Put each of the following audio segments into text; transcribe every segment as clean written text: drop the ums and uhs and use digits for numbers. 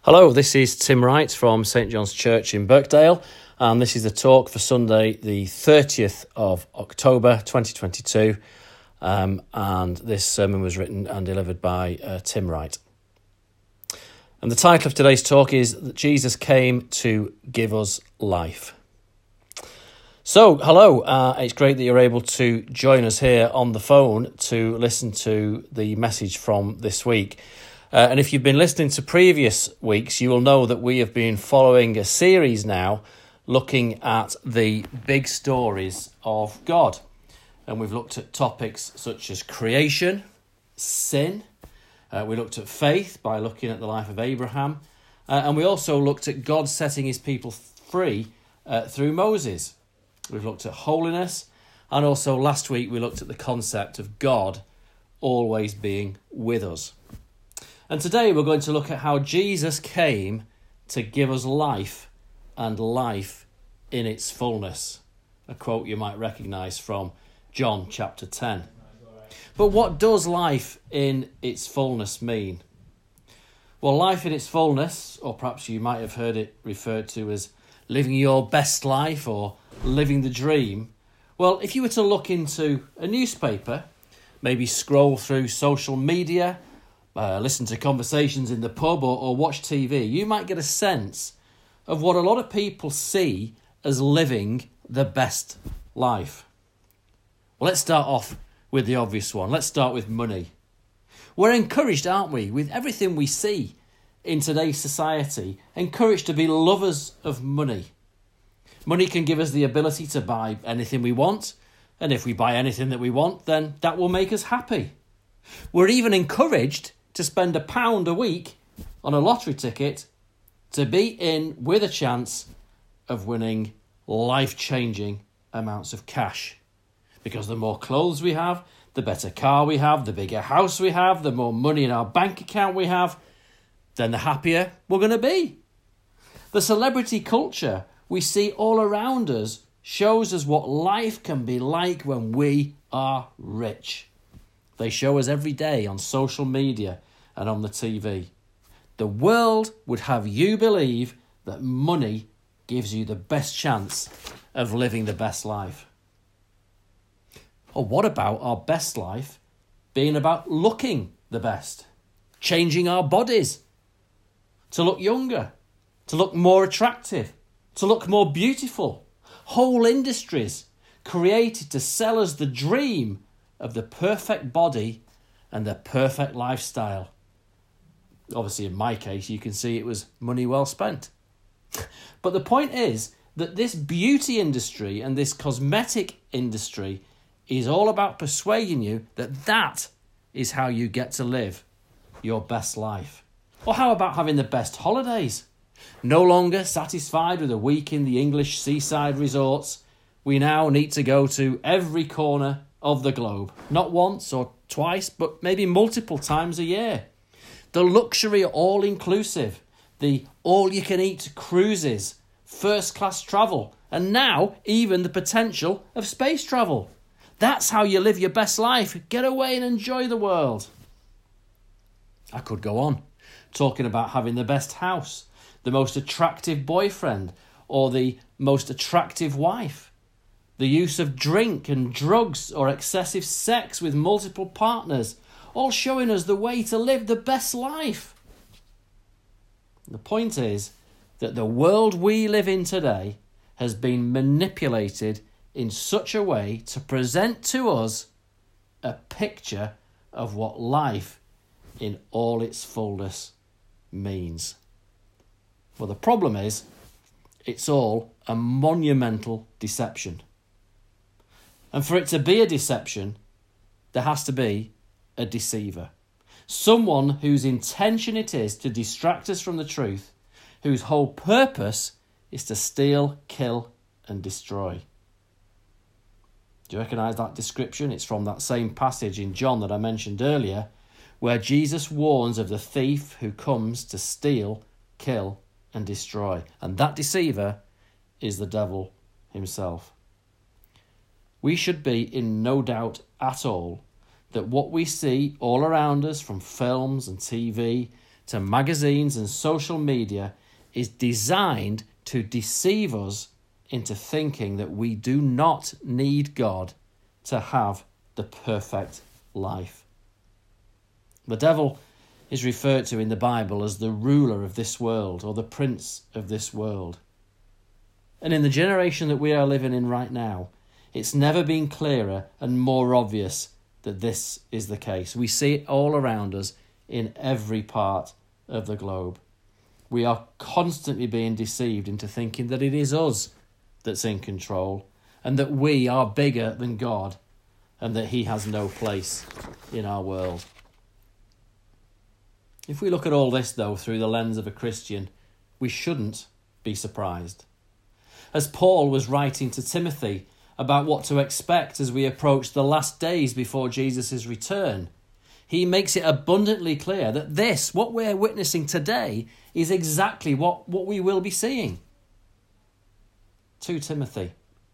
Hello, this is Tim Wright from St John's Church in Birkdale, and this is the talk for Sunday, the 30th of October 2022, and this sermon was written and delivered by Tim Wright. And the title of today's talk is that Jesus came to give us life. So, hello, it's great that you're able to join us here on the phone to listen to the message from this week. And if you've been listening to previous weeks, you will know that we have been following a series now looking at the big stories of God. And we've looked at topics such as creation, sin. We looked at faith by looking at the life of Abraham. And we also looked at God setting his people free through Moses. We've looked at holiness. And also last week we looked at the concept of God always being with us. And today we're going to look at how Jesus came to give us life and life in its fullness. A quote you might recognise from John chapter 10. But what does life in its fullness mean? Well, life in its fullness, or perhaps you might have heard it referred to as living your best life or living the dream. Well, if you were to look into a newspaper, maybe scroll through social media, listen to conversations in the pub or watch TV, you might get a sense of what a lot of people see as living the best life. Well, let's start off with the obvious one. Let's start with money. We're encouraged, aren't we, with everything we see in today's society, encouraged to be lovers of money. Money can give us the ability to buy anything we want, and if we buy anything that we want, then that will make us happy. We're even encouraged to spend £1 a week on a lottery ticket to be in with a chance of winning life-changing amounts of cash. Because the more clothes we have, the better car we have, the bigger house we have, the more money in our bank account we have, then the happier we're going to be. The celebrity culture we see all around us shows us what life can be like when we are rich. They show us every day on social media and on the TV. The world would have you believe that money gives you the best chance of living the best life. Or what about our best life being about looking the best, changing our bodies to look younger, to look more attractive, to look more beautiful? Whole industries created to sell us the dream of the perfect body and the perfect lifestyle. Obviously, in my case, you can see it was money well spent. But the point is that this beauty industry and this cosmetic industry is all about persuading you that that is how you get to live your best life. Or how about having the best holidays? No longer satisfied with a week in the English seaside resorts, we now need to go to every corner of the globe. Not once or twice, but maybe multiple times a year. The luxury all-inclusive, the all-you-can-eat cruises, first-class travel, and now even the potential of space travel. That's how you live your best life. Get away and enjoy the world. I could go on, talking about having the best house, the most attractive boyfriend, or the most attractive wife. The use of drink and drugs or excessive sex with multiple partners, all showing us the way to live the best life. The point is that the world we live in today has been manipulated in such a way to present to us a picture of what life in all its fullness means. Well, the problem is it's all a monumental deception. And for it to be a deception, there has to be a deceiver. Someone whose intention it is to distract us from the truth, whose whole purpose is to steal, kill, and destroy. Do you recognise that description? It's from that same passage in John that I mentioned earlier, where Jesus warns of the thief who comes to steal, kill, and destroy. And that deceiver is the devil himself. We should be in no doubt at all that what we see all around us from films and TV to magazines and social media is designed to deceive us into thinking that we do not need God to have the perfect life. The devil is referred to in the Bible as the ruler of this world, or the prince of this world. And in the generation that we are living in right now, it's never been clearer and more obvious that this is the case. We see it all around us in every part of the globe. We are constantly being deceived into thinking that it is us that's in control and that we are bigger than God and that he has no place in our world. If we look at all this, though, through the lens of a Christian, we shouldn't be surprised. As Paul was writing to Timothy about what to expect as we approach the last days before Jesus' return, he makes it abundantly clear that this, what we're witnessing today, is exactly what we will be seeing. 2 Timothy.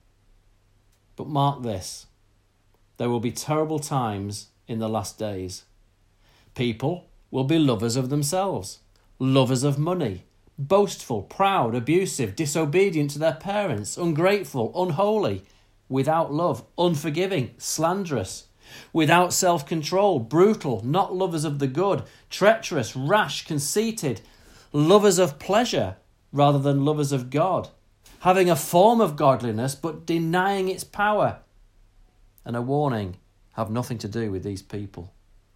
But mark this, there will be terrible times in the last days. People will be lovers of themselves, lovers of money, boastful, proud, abusive, disobedient to their parents, ungrateful, unholy, without love, unforgiving, slanderous, without self-control, brutal, not lovers of the good, treacherous, rash, conceited, lovers of pleasure rather than lovers of God, having a form of godliness but denying its power. And a warning, have nothing to do with these people.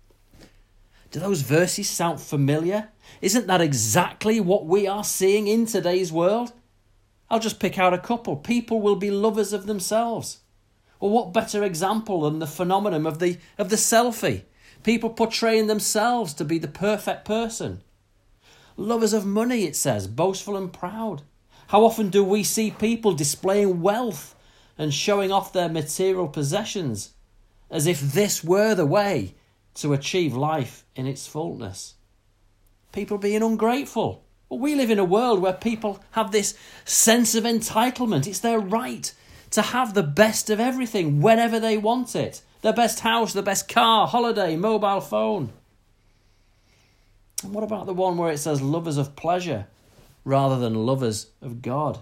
Do those verses sound familiar? Isn't that exactly what we are seeing in today's world? I'll just pick out a couple. People will be lovers of themselves. Well, what better example than the phenomenon of the selfie? People portraying themselves to be the perfect person. Lovers of money, it says, boastful and proud. How often do we see people displaying wealth and showing off their material possessions as if this were the way to achieve life in its fullness? People being ungrateful. Well, we live in a world where people have this sense of entitlement. It's their right to have the best of everything whenever they want it. Their best house, the best car, holiday, mobile phone. And what about the one where it says lovers of pleasure rather than lovers of God?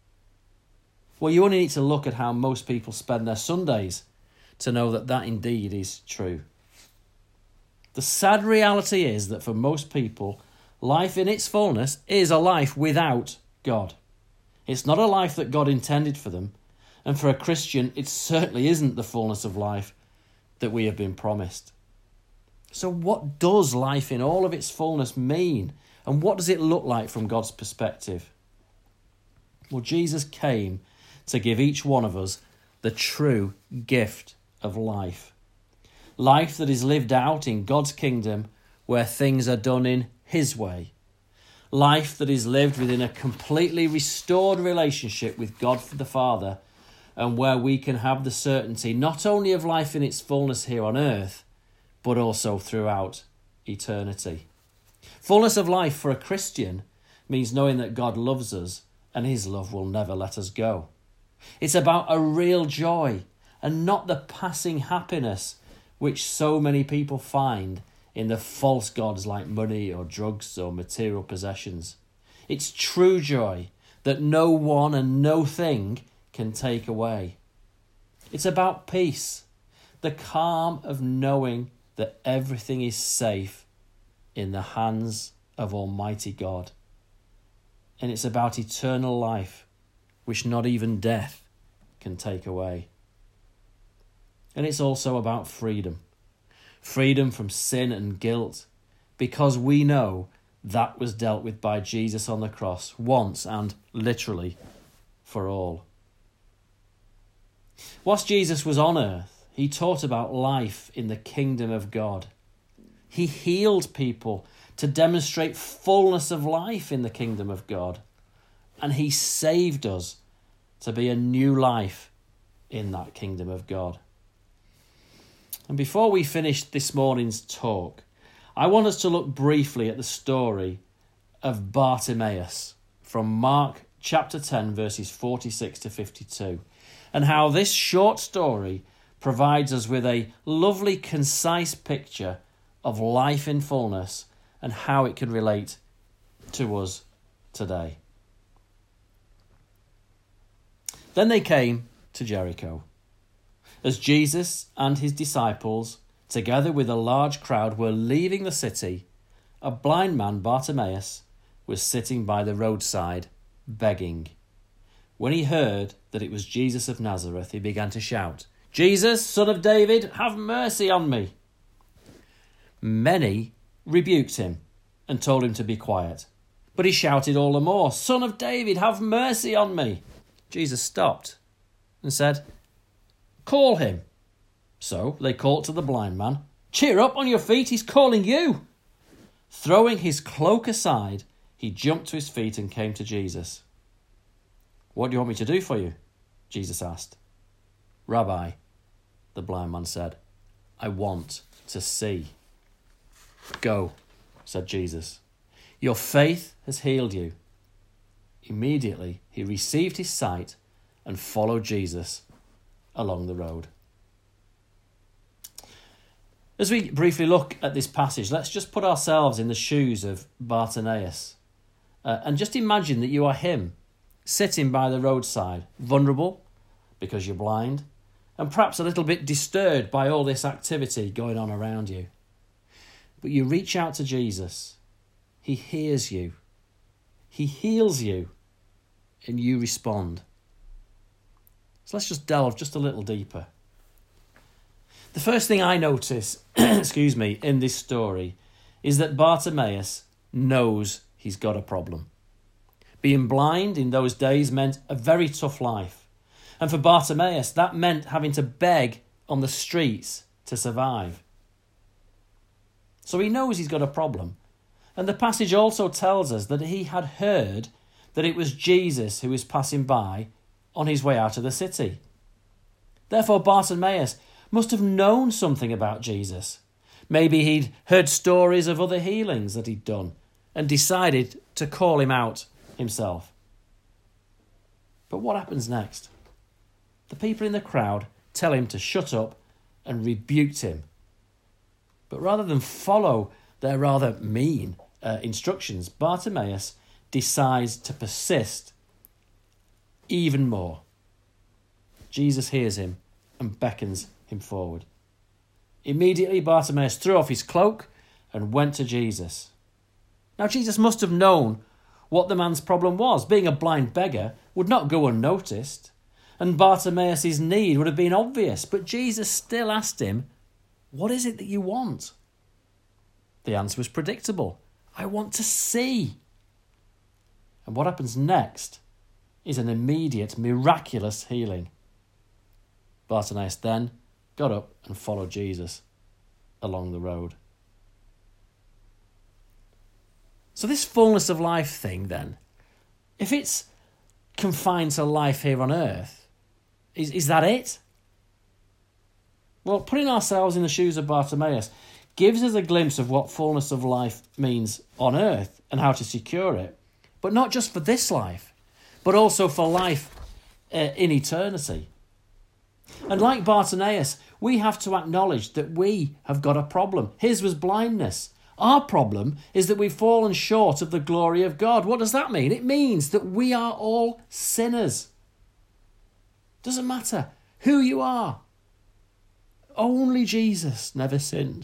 Well, you only need to look at how most people spend their Sundays to know that that indeed is true. The sad reality is that for most people, life in its fullness is a life without God. It's not a life that God intended for them, and for a Christian, it certainly isn't the fullness of life that we have been promised. So what does life in all of its fullness mean, and what does it look like from God's perspective? Well, Jesus came to give each one of us the true gift of life. Life that is lived out in God's kingdom where things are done in his way. Life that is lived within a completely restored relationship with God the Father, and where we can have the certainty not only of life in its fullness here on earth, but also throughout eternity. Fullness of life for a Christian means knowing that God loves us and his love will never let us go. It's about a real joy and not the passing happiness which so many people find in the false gods like money or drugs or material possessions. It's true joy that no one and no thing can take away. It's about peace, the calm of knowing that everything is safe in the hands of Almighty God. And it's about eternal life, which not even death can take away. And it's also about freedom. Freedom from sin and guilt, because we know that was dealt with by Jesus on the cross once and literally for all. Whilst Jesus was on earth, he taught about life in the kingdom of God. He healed people to demonstrate fullness of life in the kingdom of God. And he saved us to be a new life in that kingdom of God. And before we finish this morning's talk, I want us to look briefly at the story of Bartimaeus from Mark chapter 10, verses 46 to 52, and how this short story provides us with a lovely, concise picture of life in fullness and how it can relate to us today. Then they came to Jericho. As Jesus and his disciples, together with a large crowd, were leaving the city, a blind man, Bartimaeus, was sitting by the roadside, begging. When he heard that it was Jesus of Nazareth, he began to shout, "Jesus, Son of David, have mercy on me." Many rebuked him and told him to be quiet. But he shouted all the more, "Son of David, have mercy on me." Jesus stopped and said, "Call him." So they called to the blind man, "Cheer up, on your feet, he's calling you." Throwing his cloak aside, he jumped to his feet and came to Jesus. "What do you want me to do for you?" Jesus asked. "Rabbi," the blind man said, "I want to see." "Go," said Jesus. "Your faith has healed you." Immediately he received his sight and followed Jesus along the road. As we briefly look at this passage, let's just put ourselves in the shoes of Bartimaeus and just imagine that you are him, sitting by the roadside, vulnerable because you're blind, and perhaps a little bit disturbed by all this activity going on around you. But you reach out to Jesus. He hears you. He heals you, and you respond. So let's just delve just a little deeper. The first thing I notice, in this story is that Bartimaeus knows he's got a problem. Being blind in those days meant a very tough life. And for Bartimaeus, that meant having to beg on the streets to survive. So he knows he's got a problem. And the passage also tells us that he had heard that it was Jesus who was passing by on his way out of the city. Therefore, Bartimaeus must have known something about Jesus. Maybe he'd heard stories of other healings that he'd done and decided to call him out himself. But what happens next? The people in the crowd tell him to shut up and rebuked him. But rather than follow their rather mean instructions, Bartimaeus decides to persist even more. Jesus hears him and beckons him forward. Immediately, Bartimaeus threw off his cloak and went to Jesus. Now, Jesus must have known what the man's problem was. Being a blind beggar would not go unnoticed, and Bartimaeus' need would have been obvious. But Jesus still asked him, "What is it that you want?" The answer was predictable. "I want to see." And what happens next is an immediate, miraculous healing. Bartimaeus then got up and followed Jesus along the road. So this fullness of life thing then, if it's confined to life here on earth, is that it? Well, putting ourselves in the shoes of Bartimaeus gives us a glimpse of what fullness of life means on earth and how to secure it, but not just for this life, but also for life in eternity. And like Bartimaeus, we have to acknowledge that we have got a problem. His was blindness. Our problem is that we've fallen short of the glory of God. What does that mean? It means that we are all sinners. Doesn't matter who you are. Only Jesus never sinned.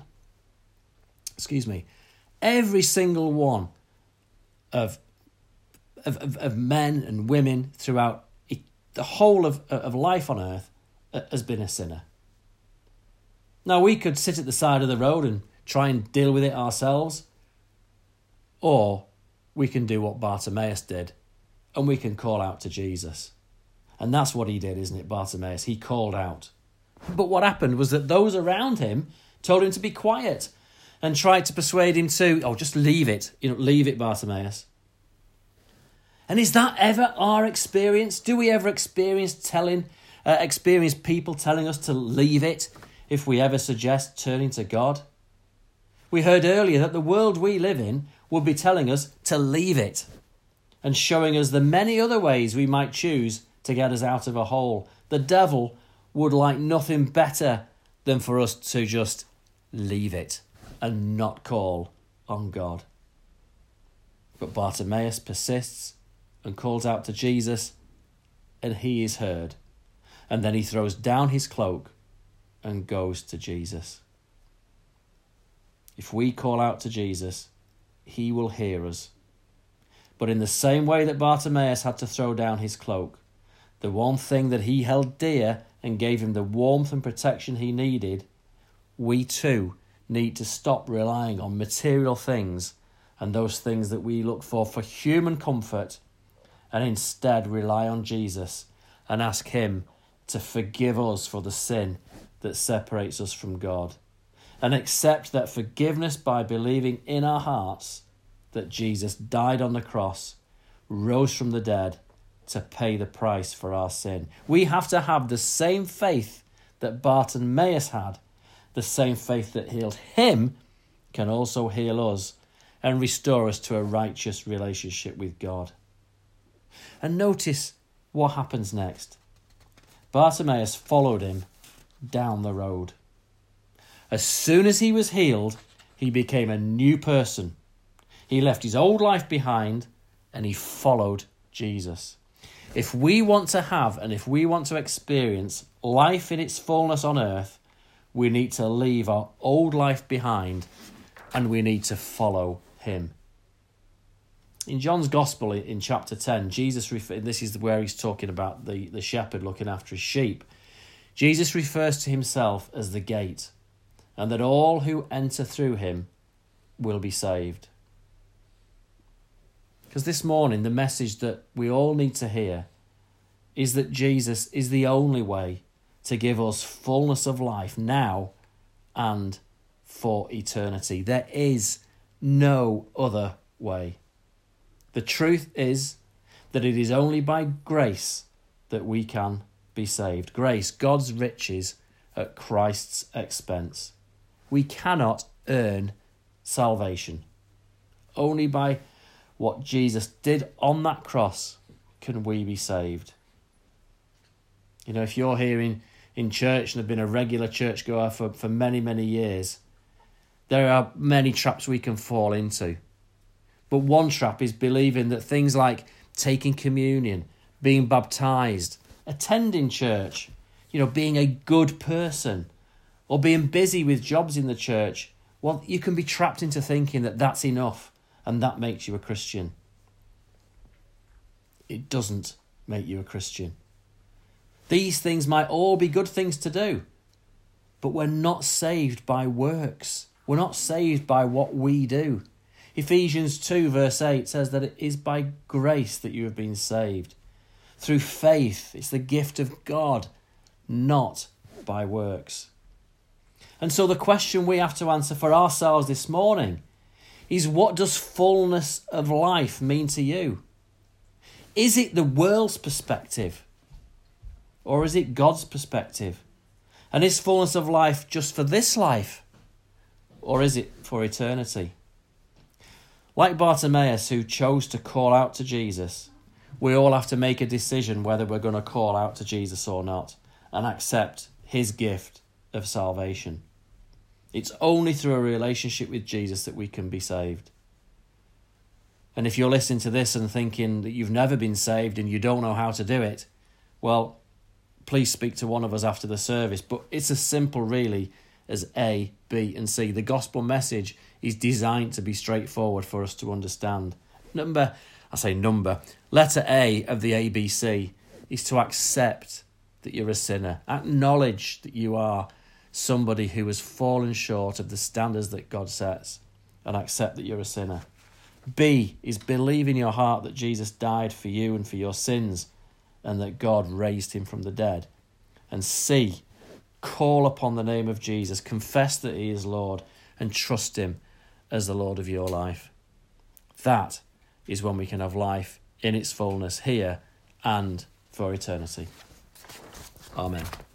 Every single one of men and women throughout the whole of life on earth has been a sinner. Now, we could sit at the side of the road and try and deal with it ourselves, or we can do what Bartimaeus did, and we can call out to Jesus. And that's what he did, isn't it, Bartimaeus? He called out. But what happened was that those around him told him to be quiet and tried to persuade him to, just leave it. Leave it, Bartimaeus. And is that ever our experience? Do we ever experience people telling us to leave it if we ever suggest turning to God? We heard earlier that the world we live in would be telling us to leave it and showing us the many other ways we might choose to get us out of a hole. The devil would like nothing better than for us to just leave it and not call on God. But Bartimaeus persists and calls out to Jesus, and he is heard. And then he throws down his cloak and goes to Jesus. If we call out to Jesus, he will hear us. But in the same way that Bartimaeus had to throw down his cloak, the one thing that he held dear and gave him the warmth and protection he needed, we too need to stop relying on material things and those things that we look for human comfort, and instead rely on Jesus and ask him to forgive us for the sin that separates us from God, and accept that forgiveness by believing in our hearts that Jesus died on the cross, rose from the dead to pay the price for our sin. We have to have the same faith that Bartimaeus had. The same faith that healed him can also heal us and restore us to a righteous relationship with God. And notice what happens next. Bartimaeus followed him down the road. As soon as he was healed, he became a new person. He left his old life behind and he followed Jesus. If we want to have and if we want to experience life in its fullness on earth, we need to leave our old life behind and we need to follow him. In John's Gospel, in chapter 10, Jesus, this is where he's talking about the shepherd looking after his sheep. Jesus refers to himself as the gate, and that all who enter through him will be saved. Because this morning, the message that we all need to hear is that Jesus is the only way to give us fullness of life now and for eternity. There is no other way. The truth is that it is only by grace that we can be saved. Grace, God's riches at Christ's expense. We cannot earn salvation. Only by what Jesus did on that cross can we be saved. You know, if you're here in church and have been a regular churchgoer for many, many years, there are many traps we can fall into. But one trap is believing that things like taking communion, being baptised, attending church, being a good person, or being busy with jobs in the church, well, you can be trapped into thinking that that's enough and that makes you a Christian. It doesn't make you a Christian. These things might all be good things to do, but we're not saved by works. We're not saved by what we do. Ephesians 2 verse 8 says that it is by grace that you have been saved. Through faith, it's the gift of God, not by works. And so the question we have to answer for ourselves this morning is, what does fullness of life mean to you? Is it the world's perspective? Or is it God's perspective? And is fullness of life just for this life? Or is it for eternity? Like Bartimaeus, who chose to call out to Jesus, we all have to make a decision whether we're going to call out to Jesus or not and accept his gift of salvation. It's only through a relationship with Jesus that we can be saved. And if you're listening to this and thinking that you've never been saved and you don't know how to do it, well, please speak to one of us after the service. But it's as simple, really, as A, B, and C. The gospel message is designed to be straightforward for us to understand. Letter A of the ABC is to accept that you're a sinner. Acknowledge that you are somebody who has fallen short of the standards that God sets, and accept that you're a sinner. B is believe in your heart that Jesus died for you and for your sins, and that God raised him from the dead. And C, call upon the name of Jesus, confess that he is Lord, and trust him as the Lord of your life. That is when we can have life in its fullness here and for eternity. Amen.